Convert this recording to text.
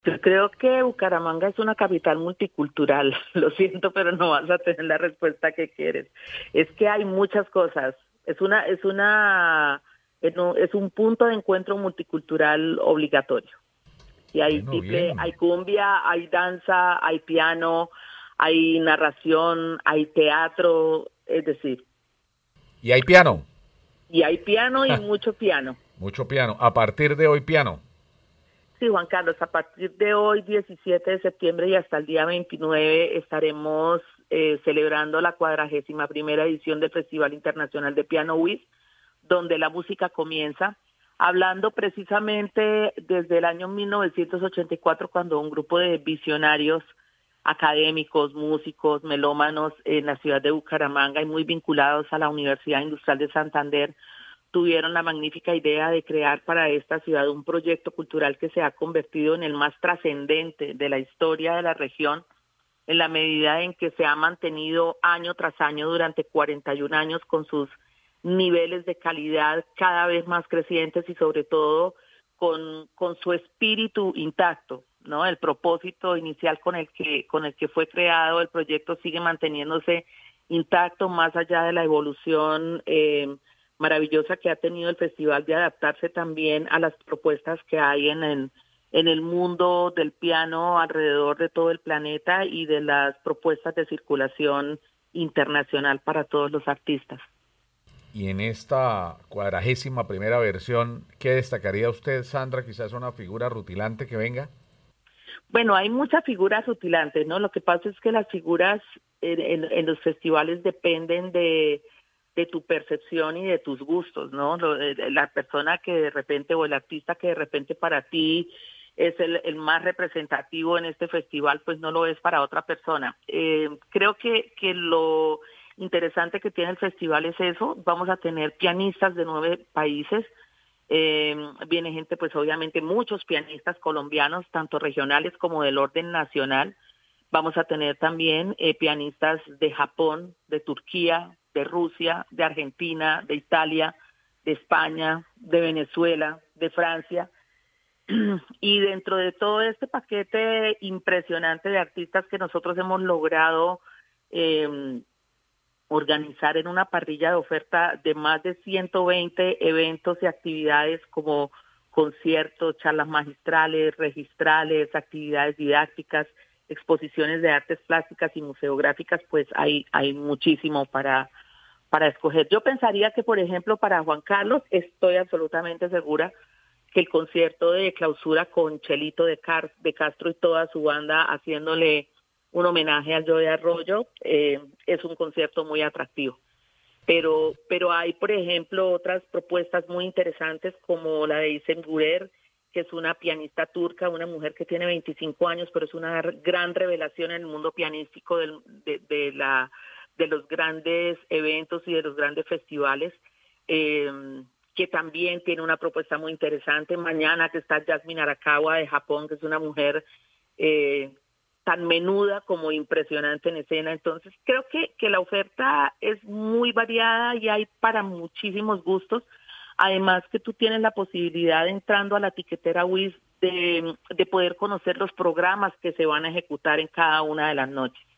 Yo creo que Bucaramanga es una capital multicultural. Lo siento, pero no vas a tener la respuesta que quieres. Es que hay muchas cosas. Es un punto de encuentro multicultural obligatorio. Y hay Bueno, hay bien. cumbia, hay danza, hay piano, hay narración, hay teatro, es decir, Y hay piano. y hay piano y mucho piano. Mucho piano. A partir de hoy, piano. Sí, Juan Carlos, a partir de hoy, 17 de septiembre y hasta el día 29, estaremos celebrando la 41ª edición del Festival Internacional de Piano WIS, donde la música comienza, hablando precisamente desde el año 1984, cuando un grupo de visionarios académicos, músicos, melómanos en la ciudad de Bucaramanga y muy vinculados a la Universidad Industrial de Santander, tuvieron la magnífica idea de crear para esta ciudad un proyecto cultural que se ha convertido en el más trascendente de la historia de la región, en la medida en que se ha mantenido año tras año durante 41 años con sus niveles de calidad cada vez más crecientes y sobre todo con su espíritu intacto, ¿no? El propósito inicial con el que fue creado el proyecto sigue manteniéndose intacto más allá de la evolución maravillosa que ha tenido el festival de adaptarse también a las propuestas que hay en el mundo del piano alrededor de todo el planeta y de las propuestas de circulación internacional para todos los artistas. Y en esta 41ª versión, ¿qué destacaría usted, Sandra? Quizás una figura rutilante que venga. Bueno, hay muchas figuras rutilantes, ¿no? Lo que pasa es que las figuras en los festivales dependen de tu percepción y de tus gustos, ¿no? La persona que de repente o el artista que de repente para ti es el más representativo en este festival, pues no lo es para otra persona. Creo que lo interesante que tiene el festival es eso. Vamos a tener pianistas de 9 países. Viene gente, pues obviamente muchos pianistas colombianos, tanto regionales como del orden nacional. Vamos a tener también pianistas de Japón, de Turquía, de Rusia, de Argentina, de Italia, de España, de Venezuela, de Francia. Y dentro de todo este paquete impresionante de artistas que nosotros hemos logrado eh, organizar en una parrilla de oferta de más de 120 eventos y actividades como conciertos, charlas magistrales, registrales, actividades didácticas, exposiciones de artes plásticas y museográficas, pues hay muchísimo para escoger. Yo pensaría que, por ejemplo, para Juan Carlos, estoy absolutamente segura que el concierto de clausura con Chelito de Castro y toda su banda haciéndole un homenaje al Joe Arroyo es un concierto muy atractivo. Pero hay, por ejemplo, otras propuestas muy interesantes como la de Isen Gurer, que es una pianista turca, una mujer que tiene 25 años, pero es una gran revelación en el mundo pianístico de los grandes eventos y de los grandes festivales, que también tiene una propuesta muy interesante. Mañana que está Yasmin Arakawa de Japón, que es una mujer tan menuda como impresionante en escena. Entonces creo que la oferta es muy variada y hay para muchísimos gustos. Además que tú tienes la posibilidad, entrando a la tiquetera WIS, de poder conocer los programas que se van a ejecutar en cada una de las noches.